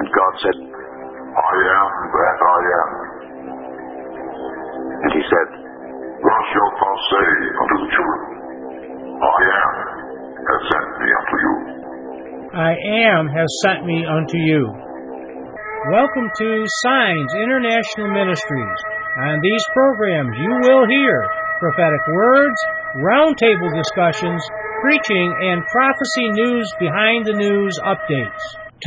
God said, I am that I am. And he said, Thus shalt thou say unto the children, I am has sent me unto you. I am has sent me unto you. Welcome to Signs International Ministries. On these programs you will hear prophetic words, roundtable discussions, preaching, and prophecy news behind the news updates.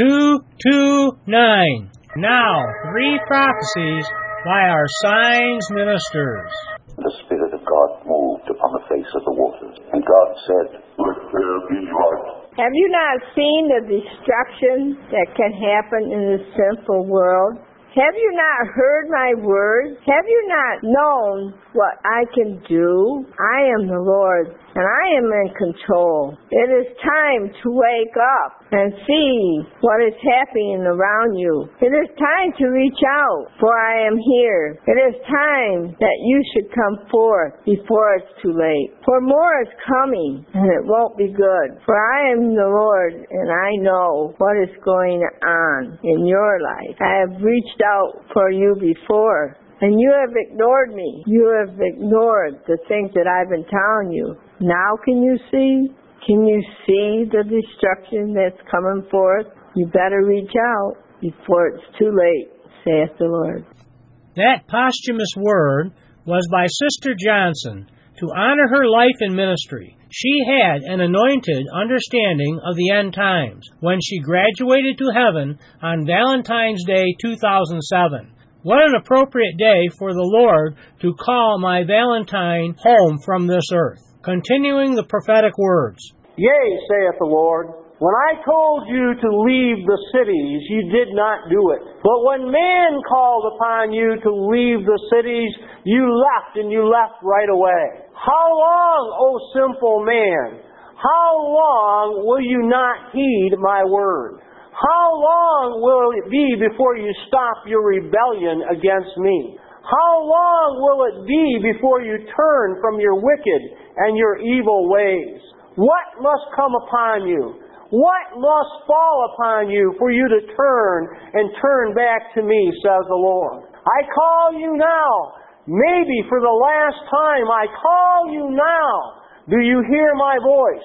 229. Now, 3 prophecies by our Signs ministers. The Spirit of God moved upon the face of the waters, and God said, Let there be light. Have you not seen the destruction that can happen in this sinful world? Have you not heard my words? Have you not known what I can do? I am the Lord, and I am in control. It is time to wake up and see what is happening around you. It is time to reach out, for I am here. It is time that you should come forth before it's too late. For more is coming, and it won't be good. For I am the Lord, and I know what is going on in your life. I have reached out for you before, and you have ignored me. You have ignored the things that I've been telling you. Now can you see? Can you see the destruction that's coming forth? You better reach out before it's too late, saith the Lord. That posthumous word was by Sister Johnson to honor her life in ministry. She had an anointed understanding of the end times when she graduated to heaven on Valentine's Day 2007. What an appropriate day for the Lord to call my Valentine home from this earth. Continuing the prophetic words. Yea, saith the Lord, when I told you to leave the cities, you did not do it. But when man called upon you to leave the cities, you left, and you left right away. How long, O sinful man? How long will you not heed my word? How long will it be before you stop your rebellion against me? How long will it be before you turn from your wicked and your evil ways? What must come upon you? What must fall upon you for you to turn and turn back to me, says the Lord? I call you now. Maybe for the last time, I call you now. Do you hear my voice?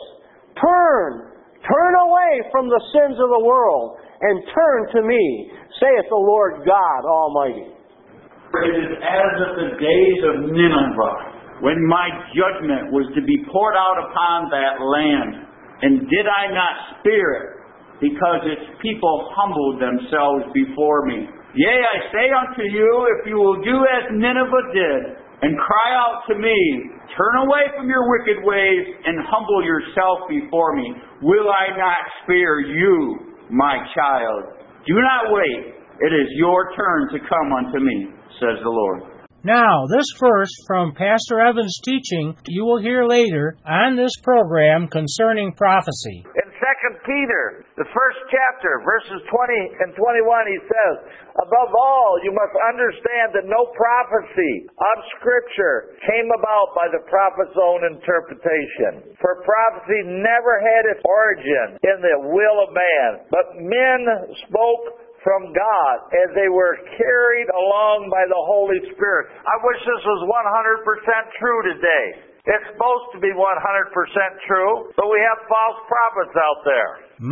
Turn away from the sins of the world and turn to me, saith the Lord God Almighty. It is as of the days of Nineveh, when my judgment was to be poured out upon that land. And did I not spare it, because its people humbled themselves before me? Yea, I say unto you, if you will do as Nineveh did, and cry out to me, turn away from your wicked ways, and humble yourself before me, will I not spare you, my child? Do not wait. It is your turn to come unto me, says the Lord. Now, this verse from Pastor Evans' teaching you will hear later on this program concerning prophecy. In 2 Peter, the first chapter, verses 20 and 21, he says, Above all, you must understand that no prophecy of Scripture came about by the prophet's own interpretation. For prophecy never had its origin in the will of man, but men spoke from God as they were carried along by the Holy Spirit. I wish this was 100% true today. It's supposed to be 100% true, but we have false prophets out there.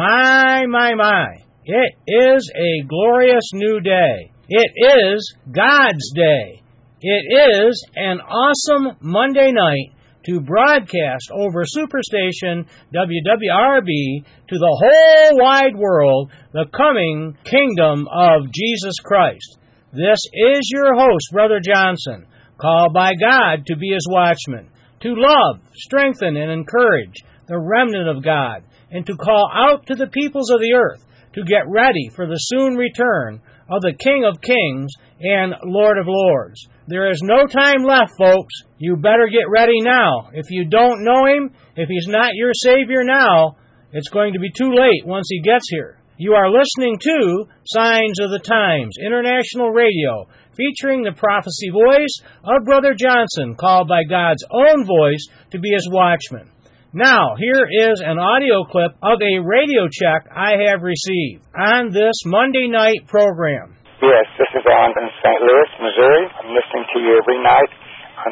My. It is a glorious new day. It is God's day. It is an awesome Monday night to broadcast over Superstation WWRB to the whole wide world the coming kingdom of Jesus Christ. This is your host, Brother Johnson, called by God to be his watchman, to love, strengthen, and encourage the remnant of God, and to call out to the peoples of the earth to get ready for the soon return of the King of Kings and Lord of Lords. There is no time left, folks. You better get ready now. If you don't know Him, if He's not your Savior now, it's going to be too late once He gets here. You are listening to Signs of the Times, International Radio, featuring the prophecy voice of Brother Johnson, called by God's own voice to be His watchman. Now, here is an audio clip of a radio check I have received on this Monday night program. Yes, this is Alan in St. Louis, Missouri. I'm listening to you every night on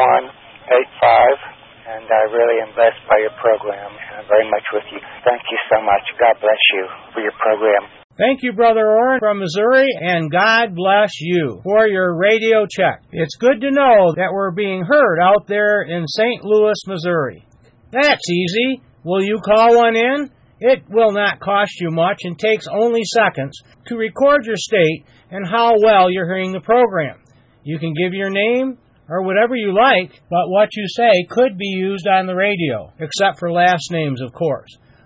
3185, and I really am blessed by your program, and I'm very much with you. Thank you so much. God bless you for your program. Thank you, Brother Orrin from Missouri, and God bless you for your radio check. It's good to know that we're being heard out there in St. Louis, Missouri. That's easy. Will you call one in? It will not cost you much and takes only seconds to record your state and how well you're hearing the program. You can give your name or whatever you like, but what you say could be used on the radio, except for last names, of course.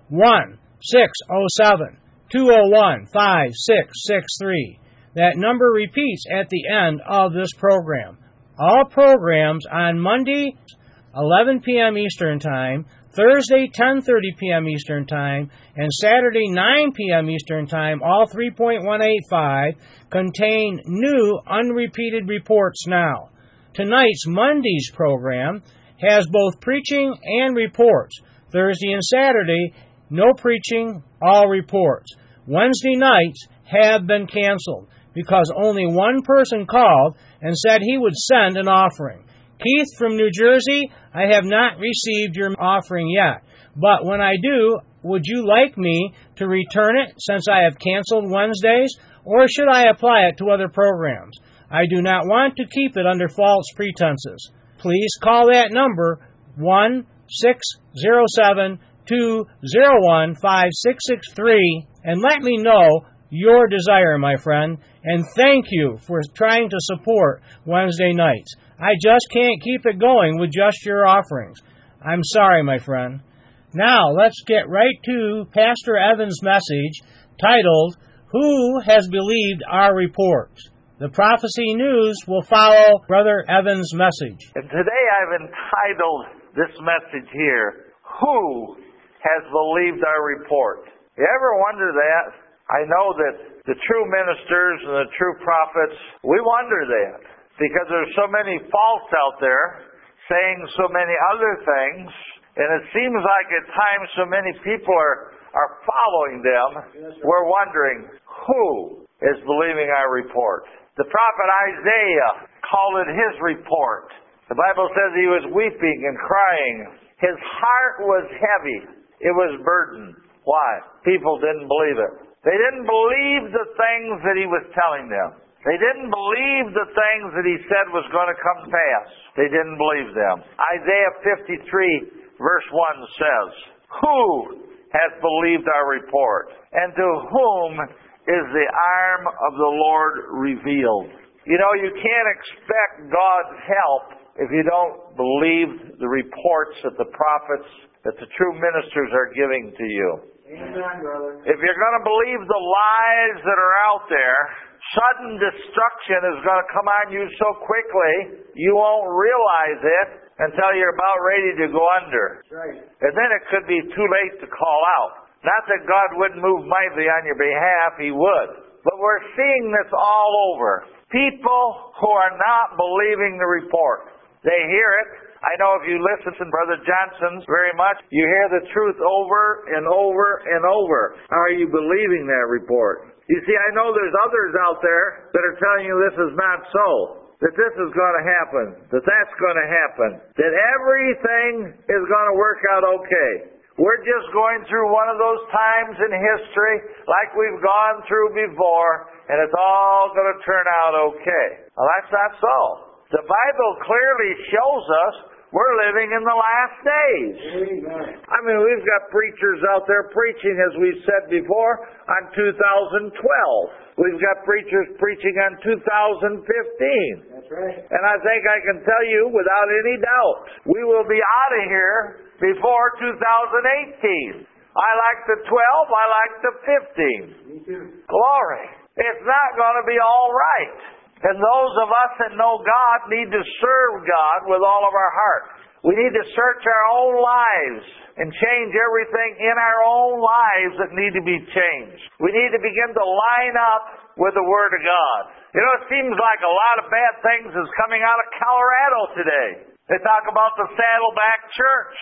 1-607-201-5663. That number repeats at the end of this program. All programs on Monday, 11 p.m. Eastern Time, Thursday, 10:30 p.m. Eastern Time, and Saturday, 9 p.m. Eastern Time, all 3.185, contain new unrepeated reports now. Tonight's Monday's program has both preaching and reports. Thursday and Saturday, no preaching, all reports. Wednesday nights have been canceled because only one person called and said he would send an offering. Keith from New Jersey, I have not received your offering yet, but when I do, would you like me to return it since I have canceled Wednesdays, or should I apply it to other programs? I do not want to keep it under false pretenses. Please call that number, 1-607-201-5663, and let me know your desire, my friend, and thank you for trying to support Wednesday nights. I just can't keep it going with just your offerings. I'm sorry, my friend. Now, let's get right to Pastor Evan's message titled, Who Has Believed Our Reports? The Prophecy News will follow Brother Evan's message. And today I've entitled this message here, Who Has Believed Our Report? You ever wonder that? I know that the true ministers and the true prophets, we wonder that. Because there's so many false out there saying so many other things, and it seems like at times so many people are following them. We're wondering, who is believing our report? The prophet Isaiah called it his report. The Bible says he was weeping and crying. His heart was heavy. It was burdened. Why? People didn't believe it. They didn't believe the things that he was telling them. They didn't believe the things that he said was going to come to pass. They didn't believe them. Isaiah 53 verse 1 says, Who has believed our report? And to whom is the arm of the Lord revealed? You know, you can't expect God's help if you don't believe the reports that the prophets, that the true ministers are giving to you. Amen, brother. If you're going to believe the lies that are out there, sudden destruction is going to come on you so quickly, you won't realize it until you're about ready to go under. That's right. And then it could be too late to call out. Not that God wouldn't move mightily on your behalf, He would. But we're seeing this all over. People who are not believing the report. They hear it. I know if you listen to Brother Johnson very much, you hear the truth over and over and over. Are you believing that report? You see, I know there's others out there that are telling you this is not so, that this is going to happen, that that's going to happen, that everything is going to work out okay. We're just going through one of those times in history like we've gone through before, and it's all going to turn out okay. Well, that's not so. The Bible clearly shows us we're living in the last days. Amen. I mean, we've got preachers out there preaching, as we've said before, on 2012. We've got preachers preaching on 2015. That's right. And I think I can tell you without any doubt, we will be out of here before 2018. I like the 12, I like the 15. Me too. Glory. It's not going to be all right. And those of us that know God need to serve God with all of our heart. We need to search our own lives and change everything in our own lives that need to be changed. We need to begin to line up with the Word of God. You know, it seems like a lot of bad things is coming out of Colorado today. They talk about the Saddleback Church.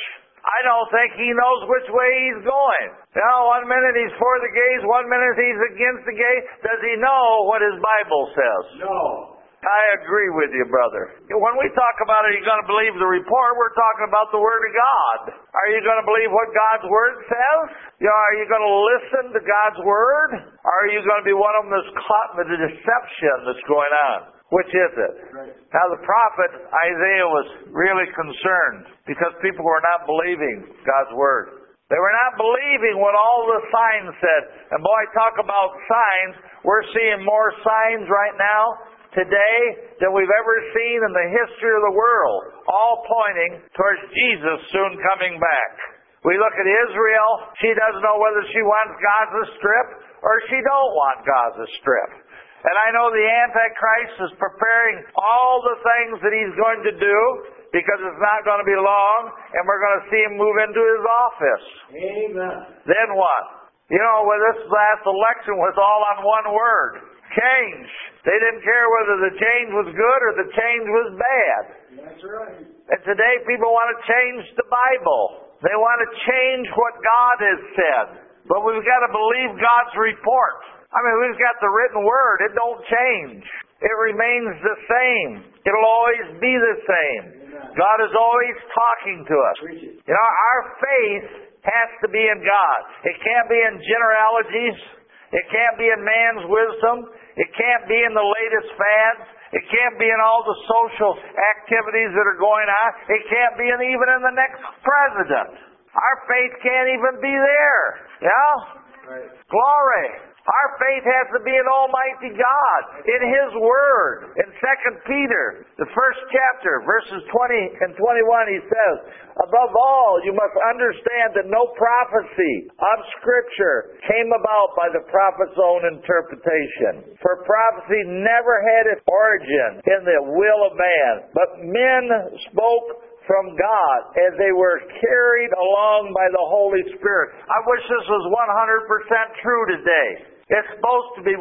I don't think he knows which way he's going. You know, one minute he's for the gays, one minute he's against the gays. Does he know what his Bible says? No. I agree with you, brother. When we talk about are you going to believe the report, we're talking about the Word of God. Are you going to believe what God's Word says? You know, are you going to listen to God's Word? Or are you going to be one of them that's caught in the deception that's going on? Which is it? Right. Now the prophet Isaiah was really concerned because people were not believing God's Word. They were not believing what all the signs said. And boy, talk about signs. We're seeing more signs right now today than we've ever seen in the history of the world, all pointing towards Jesus soon coming back. We look at Israel, she doesn't know whether she wants Gaza Strip or she don't want Gaza Strip. And I know the Antichrist is preparing all the things that he's going to do because it's not going to be long and we're going to see him move into his office. Amen. Then what? You know, well, this last election was all on one word. Change. They didn't care whether the change was good or the change was bad. That's right. And today people want to change the Bible. They want to change what God has said. But we've got to believe God's report. I mean, we've got the written word. It don't change. It remains the same. It'll always be the same. God is always talking to us. You know, our faith has to be in God. It can't be in generalities. It can't be in man's wisdom. It can't be in the latest fads. It can't be in all the social activities that are going on. It can't be even in the next president. Our faith can't even be there. Yeah? Right. Glory. Our faith has to be in Almighty God, in His Word. In 2 Peter, the first chapter, verses 20 and 21, he says, above all, you must understand that no prophecy of Scripture came about by the prophet's own interpretation. For prophecy never had its origin in the will of man, but men spoke from God as they were carried along by the Holy Spirit. I wish this was 100% true today. It's supposed to be 100%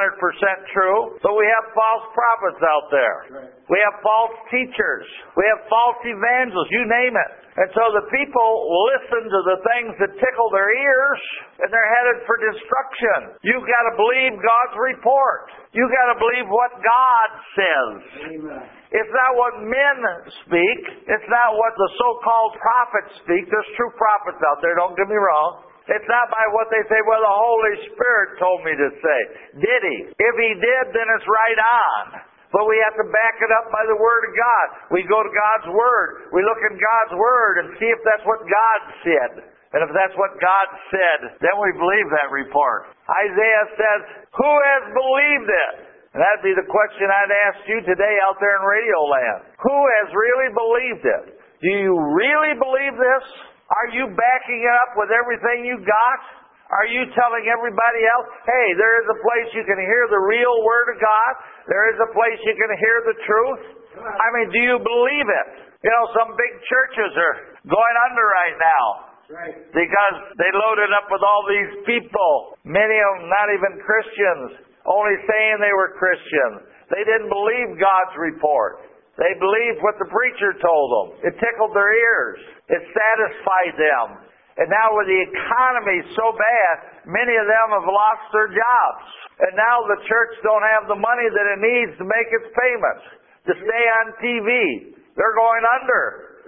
true, but we have false prophets out there. Right. We have false teachers. We have false evangelists, you name it. And so the people listen to the things that tickle their ears, and they're headed for destruction. You've got to believe God's report. You've got to believe what God says. Amen. It's not what men speak. It's not what the so-called prophets speak. There's true prophets out there, don't get me wrong. It's not by what they say, well, the Holy Spirit told me to say. Did He? If He did, then it's right on. But we have to back it up by the Word of God. We go to God's Word. We look in God's Word and see if that's what God said. And if that's what God said, then we believe that report. Isaiah says, who has believed it? And that'd be the question I'd ask you today out there in Radio Land. Who has really believed it? Do you really believe this? Are you backing it up with everything you got? Are you telling everybody else, hey, there is a place you can hear the real Word of God. There is a place you can hear the truth. I mean, do you believe it? You know, some big churches are going under right now. Right. Because they loaded up with all these people, many of them not even Christians, only saying they were Christians. They didn't believe God's report. They believed what the preacher told them. It tickled their ears. It satisfied them. And now with the economy so bad, many of them have lost their jobs. And now the church don't have the money that it needs to make its payments, to stay on TV. They're going under.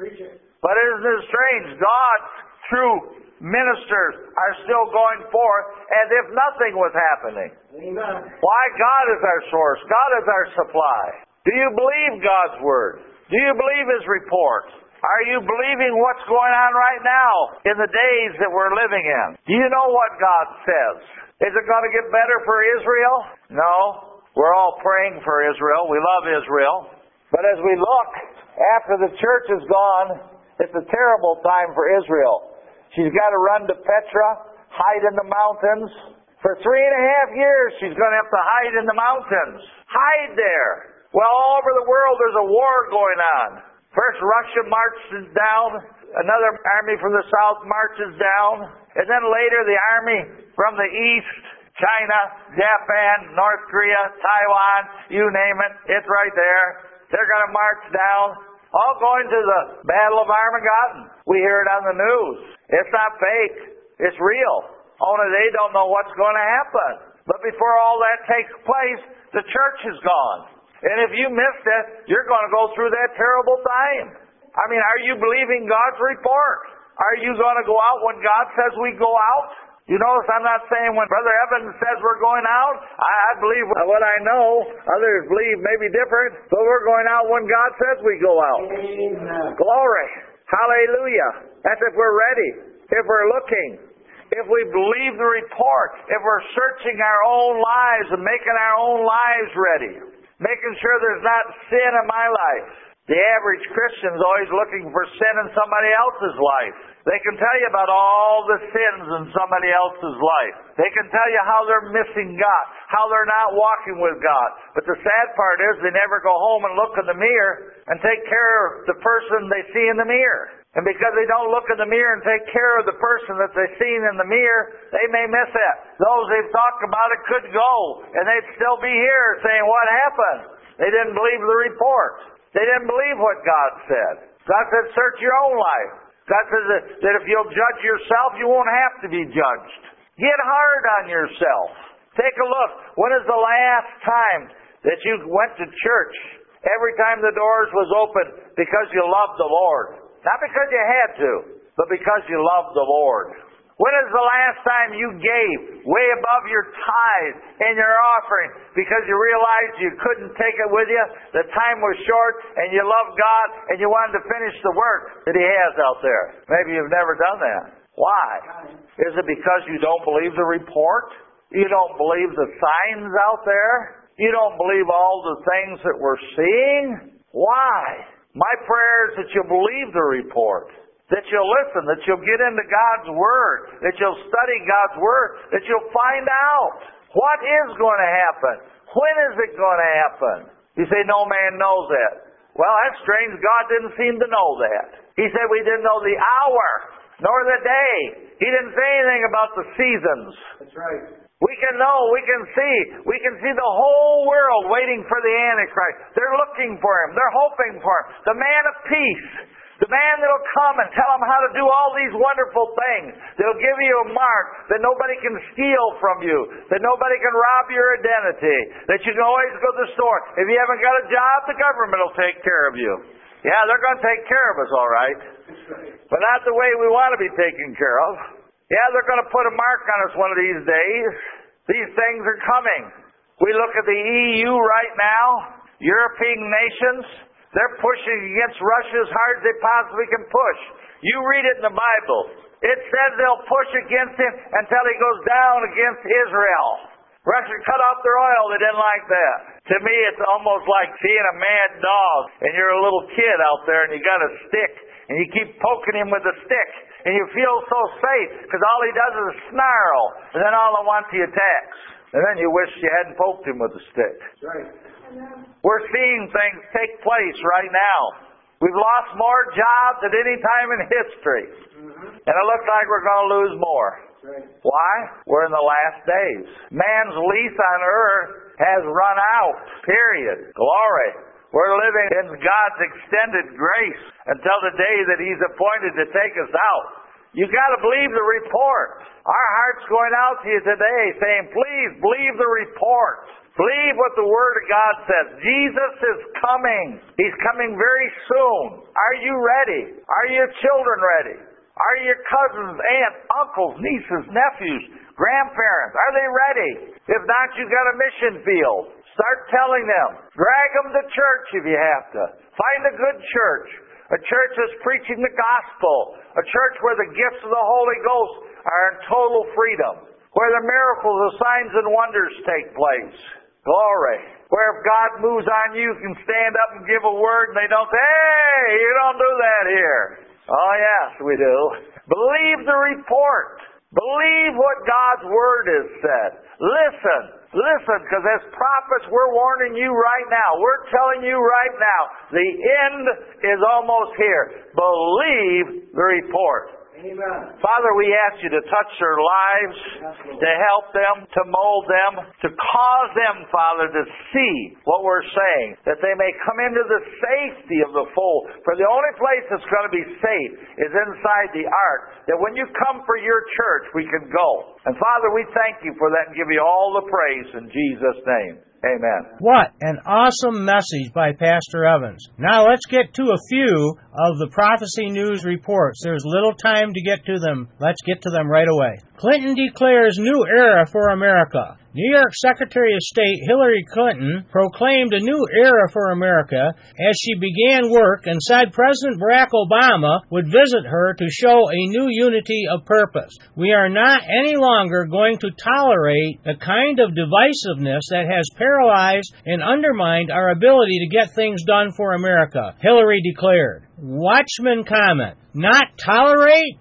But isn't it strange? God's true ministers are still going forth as if nothing was happening. Amen. Why? God is our source. God is our supply. Do you believe God's Word? Do you believe His report? Are you believing what's going on right now in the days that we're living in? Do you know what God says? Is it going to get better for Israel? No. We're all praying for Israel. We love Israel. But as we look, after the church is gone, it's a terrible time for Israel. She's got to run to Petra, hide in the mountains. For 3.5 years, she's going to have to hide in the mountains. Hide there. Well, all over the world, there's a war going on. First, Russia marches down. Another army from the south marches down. And then later, the army from the east, China, Japan, North Korea, Taiwan, you name it, it's right there. They're going to march down. All going to the Battle of Armageddon. We hear it on the news. It's not fake. It's real. Only they don't know what's going to happen. But before all that takes place, the church is gone. And if you missed it, you're going to go through that terrible time. I mean, are you believing God's report? Are you going to go out when God says we go out? You notice I'm not saying when Brother Evans says we're going out. I believe what I know. Others believe maybe different. But we're going out when God says we go out. Amen. Glory. Hallelujah. That's if we're ready. If we're looking. If we believe the report. If we're searching our own lives and making our own lives ready. Making sure there's not sin in my life. The average Christian's always looking for sin in somebody else's life. They can tell you about all the sins in somebody else's life. They can tell you how they're missing God, how they're not walking with God. But the sad part is they never go home and look in the mirror and take care of the person they see in the mirror. And because they don't look in the mirror and take care of the person that they've seen in the mirror, they may miss it. Those they've talked about it could go, and they'd still be here saying, what happened? They didn't believe the report. They didn't believe what God said. God said, search your own life. God says that if you'll judge yourself, you won't have to be judged. Get hard on yourself. Take a look. When is the last time that you went to church? Every time the doors was open because you loved the Lord. Not because you had to, but because you loved the Lord. When is the last time you gave way above your tithe and your offering because you realized you couldn't take it with you, the time was short, and you loved God and you wanted to finish the work that He has out there? Maybe you've never done that. Why? Is it because you don't believe the report? You don't believe the signs out there? You don't believe all the things that we're seeing? Why? My prayer is that you'll believe the report. That you'll listen, that you'll get into God's Word, that you'll study God's Word, that you'll find out what is going to happen. When is it going to happen? You say, no man knows that. Well, that's strange. God didn't seem to know that. He said we didn't know the hour, nor the day. He didn't say anything about the seasons. That's right. We can know, we can see the whole world waiting for the Antichrist. They're looking for him. They're hoping for him. The man of peace. The man that'll come and tell them how to do all these wonderful things. They'll give you a mark that nobody can steal from you. That nobody can rob your identity. That you can always go to the store. If you haven't got a job, the government will take care of you. Yeah, they're going to take care of us, all right. But not the way we want to be taken care of. Yeah, they're going to put a mark on us one of these days. These things are coming. We look at the EU right now. European nations. They're pushing against Russia as hard as they possibly can push. You read it in the Bible. It says they'll push against him until he goes down against Israel. Russia cut off their oil. They didn't like that. To me, it's almost like seeing a mad dog, and you're a little kid out there, and you got a stick, and you keep poking him with a stick, and you feel so safe, because all he does is snarl, and then all at once he attacks. And then you wish you hadn't poked him with a stick. That's right. We're seeing things take place right now. We've lost more jobs at any time in history. And it looks like we're going to lose more. Why? We're in the last days. Man's lease on earth has run out. Period. Glory. We're living in God's extended grace until the day that He's appointed to take us out. You've got to believe the report. Our heart's going out to you today saying, please believe the report. Believe what the Word of God says. Jesus is coming. He's coming very soon. Are you ready? Are your children ready? Are your cousins, aunts, uncles, nieces, nephews, grandparents, are they ready? If not, you've got a mission field. Start telling them. Drag them to church if you have to. Find a good church. A church that's preaching the gospel. A church where the gifts of the Holy Ghost are in total freedom. Where the miracles, the signs and wonders take place. Glory. Where if God moves on you, you can stand up and give a word and they don't say, hey, you don't do that here. Oh yes, we do. Believe the report. Believe what God's Word has said. Listen, because as prophets, we're warning you right now. We're telling you right now, the end is almost here. Believe the report. Father, we ask you to touch their lives, to help them, to mold them, to cause them, Father, to see what we're saying, that they may come into the safety of the fold. For the only place that's going to be safe is inside the ark, that when you come for your church, we can go. And Father, we thank you for that and give you all the praise in Jesus' name. Amen. What an awesome message by Pastor Evans. Now let's get to a few of the Prophecy News reports. There's little time to get to them. Let's get to them right away. Clinton declares new era for America. New York Secretary of State Hillary Clinton proclaimed a new era for America as she began work and said President Barack Obama would visit her to show a new unity of purpose. We are not any longer going to tolerate the kind of divisiveness that has paralyzed and undermined our ability to get things done for America, Hillary declared. Watchman comment, not tolerate?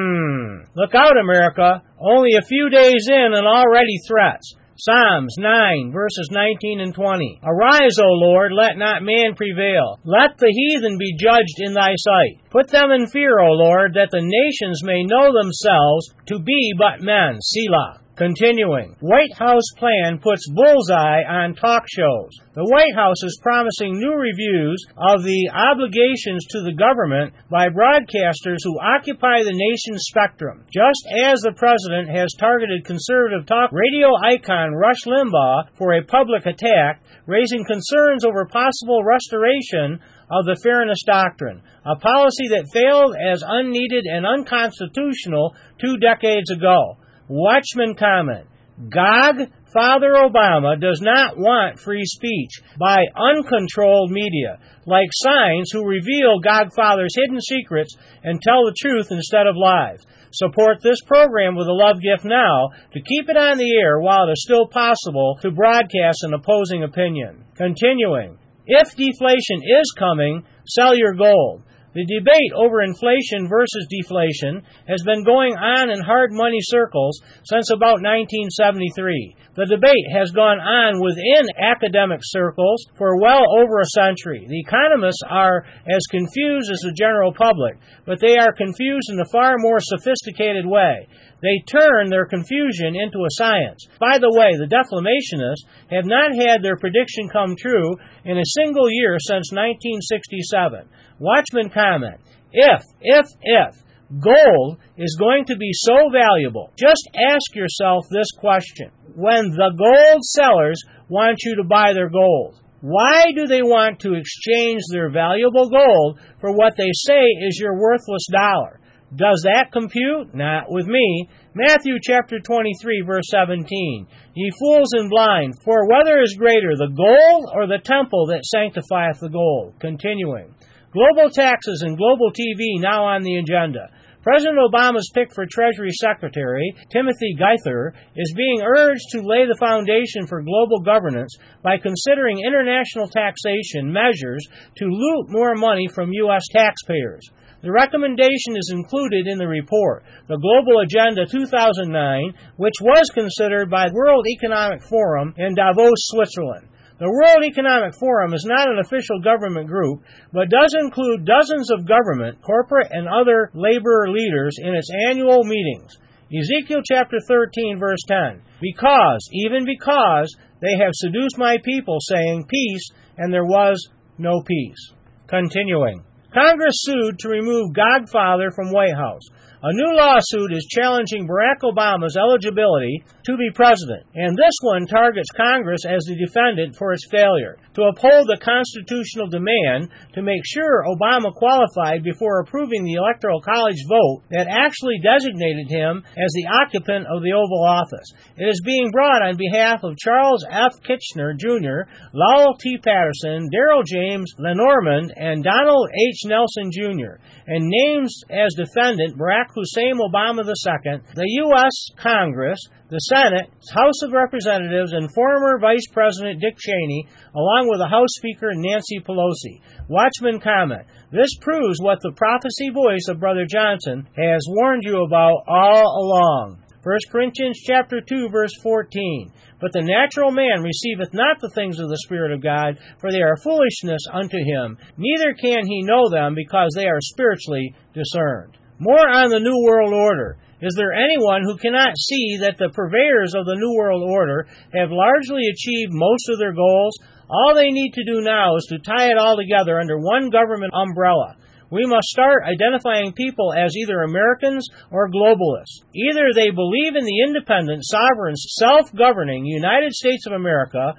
Look out, America. Only a few days in and already threats. Psalms 9, verses 19 and 20. Arise, O Lord, let not man prevail. Let the heathen be judged in thy sight. Put them in fear, O Lord, that the nations may know themselves to be but men. Selah. Continuing, White House plan puts bullseye on talk shows. The White House is promising new reviews of the obligations to the government by broadcasters who occupy the nation's spectrum. Just as the president has targeted conservative talk radio icon Rush Limbaugh for a public attack, raising concerns over possible restoration of the Fairness Doctrine, a policy that failed as unneeded and unconstitutional 2 decades ago. Watchman comment, Gog Father Obama does not want free speech by uncontrolled media, like Signs who reveal Gog Father's hidden secrets and tell the truth instead of lies. Support this program with a love gift now to keep it on the air while it is still possible to broadcast an opposing opinion. Continuing, if deflation is coming, sell your gold. The debate over inflation versus deflation has been going on in hard money circles since about 1973. The debate has gone on within academic circles for well over a century. The economists are as confused as the general public, but they are confused in a far more sophisticated way. They turn their confusion into a science. By the way, the deflationists have not had their prediction come true in a single year since 1967. Watchman comment, if gold is going to be so valuable, just ask yourself this question. When the gold sellers want you to buy their gold, why do they want to exchange their valuable gold for what they say is your worthless dollar? Does that compute? Not with me. Matthew chapter 23, verse 17. Ye fools and blind, for whether is greater, the gold or the temple that sanctifieth the gold? Continuing. Global taxes and global TV now on the agenda. President Obama's pick for Treasury Secretary, Timothy Geithner, is being urged to lay the foundation for global governance by considering international taxation measures to loot more money from U.S. taxpayers. The recommendation is included in the report, the Global Agenda 2009, which was considered by the World Economic Forum in Davos, Switzerland. The World Economic Forum is not an official government group, but does include dozens of government, corporate, and other labor leaders in its annual meetings. Ezekiel chapter 13, verse 10. Even because they have seduced my people, saying, peace, and there was no peace. Continuing. Congress sued to remove Godfather from White House. A new lawsuit is challenging Barack Obama's eligibility to be president, and this one targets Congress as the defendant for its failure to uphold the constitutional demand to make sure Obama qualified before approving the Electoral College vote that actually designated him as the occupant of the Oval Office. It is being brought on behalf of Charles F. Kitchener, Jr., Lowell T. Patterson, Darrell James Lenormand, and Donald H. Nelson, Jr., and names as defendant Barack Hussein Obama II, the U.S. Congress, the Senate, House of Representatives, and former Vice President Dick Cheney, along with the House Speaker Nancy Pelosi. Watchman comment, this proves what the prophecy voice of Brother Johnson has warned you about all along. 1 Corinthians chapter 2, verse 14. But the natural man receiveth not the things of the Spirit of God, for they are foolishness unto him. Neither can he know them, because they are spiritually discerned. More on the New World Order. Is there anyone who cannot see that the purveyors of the New World Order have largely achieved most of their goals? All they need to do now is to tie it all together under one government umbrella. We must start identifying people as either Americans or globalists. Either they believe in the independent, sovereign, self-governing United States of America,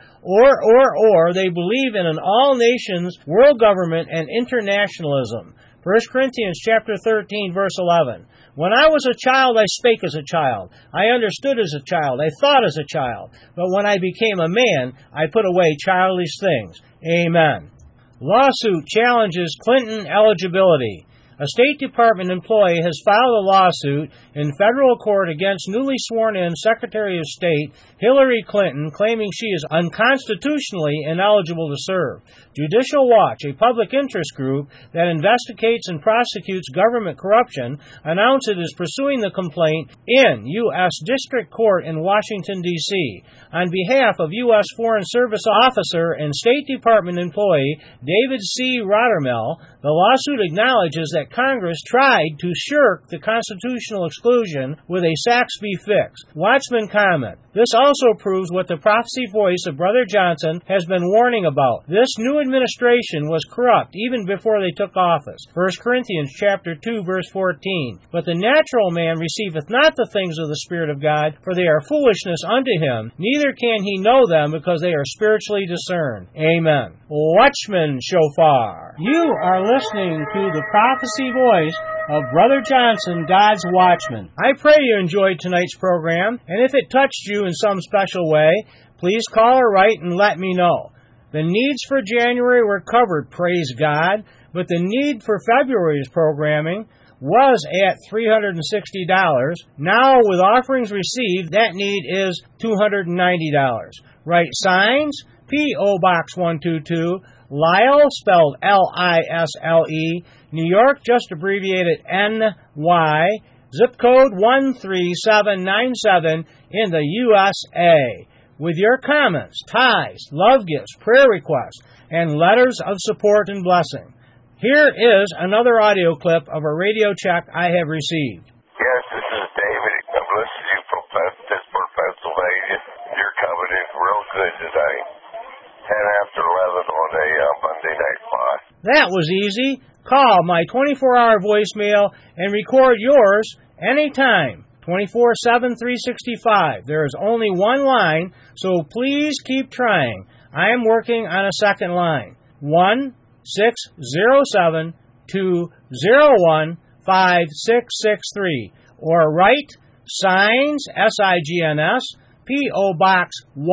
or they believe in an all-nations world government and internationalism. 1 Corinthians chapter 13, verse 11. When I was a child, I spake as a child. I understood as a child. I thought as a child. But when I became a man, I put away childish things. Amen. Lawsuit challenges Clinton eligibility. A State Department employee has filed a lawsuit in federal court against newly sworn-in Secretary of State Hillary Clinton, claiming she is unconstitutionally ineligible to serve. Judicial Watch, a public interest group that investigates and prosecutes government corruption, announced it is pursuing the complaint in U.S. District Court in Washington, D.C. On behalf of U.S. Foreign Service officer and State Department employee David C. Rothermel, the lawsuit acknowledges that Congress tried to shirk the constitutional exclusion with a Saxby fix. Watchman comment. This also proves what the prophecy voice of Brother Johnson has been warning about. This new administration was corrupt even before they took office. 1 Corinthians chapter 2, verse 14. But the natural man receiveth not the things of the Spirit of God, for they are foolishness unto him, neither can he know them, because they are spiritually discerned. Amen. Watchman Shofar. You are listening to the prophecy voice of Brother Johnson, God's Watchman. I pray you enjoyed tonight's program, and if it touched you in some special way, please call or write and let me know. The needs for January were covered, praise God, but the need for February's programming was at $360. Now, with offerings received, that need is $290. Write signs, P.O. Box 122, Lisle, spelled L-I-S-L-E, New York, just abbreviated N-Y, zip code 13797 in the USA. With your comments, tithes, love gifts, prayer requests, and letters of support and blessing. Here is another audio clip of a radio check I have received. Yes, this is David. I'm listening to you from Pittsburgh, Pennsylvania. You're coming in real good today. 10 after 11 on a Monday night pod. That was easy. Call my 24-hour voicemail and record yours anytime. 24/7, 365. There is only one line, so please keep trying. I am working on a second line. 1-607-201-5663. Or write signs, S-I-G-N-S, P.O. Box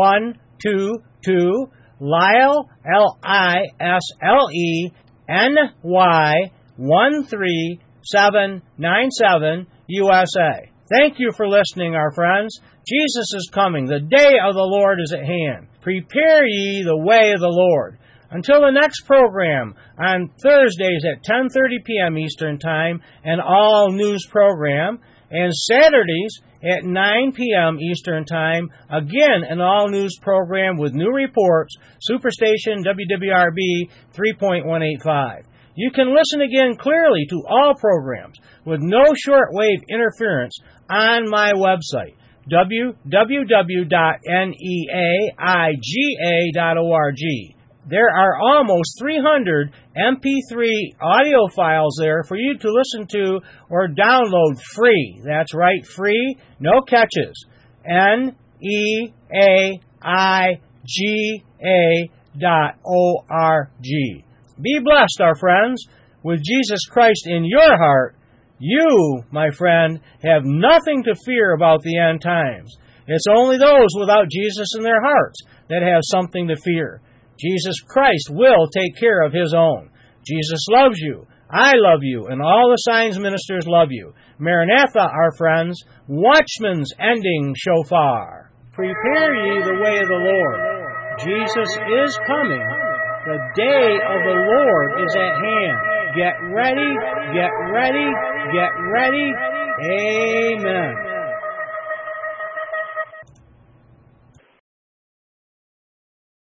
122, Lisle, L-I-S-L-E, N-Y 13797, USA. Thank you for listening, our friends. Jesus is coming. The day of the Lord is at hand. Prepare ye the way of the Lord. Until the next program on Thursdays at 10:30 p.m. Eastern Time, an all-news program, and Saturdays at 9 p.m. Eastern Time, again an all-news program with new reports, Superstation WWRB 3.185. You can listen again clearly to all programs with no shortwave interference on my website, www.neaiga.org. There are almost 300 MP3 audio files there for you to listen to or download free. That's right, free, no catches. neaiga.org. Be blessed, our friends. With Jesus Christ in your heart, you, my friend, have nothing to fear about the end times. It's only those without Jesus in their hearts that have something to fear. Jesus Christ will take care of His own. Jesus loves you. I love you. And all the signs ministers love you. Maranatha, our friends. Watchman's ending shofar. Prepare ye the way of the Lord. Jesus is coming. The day of the Lord is at hand. Get ready, get ready, get ready. Amen.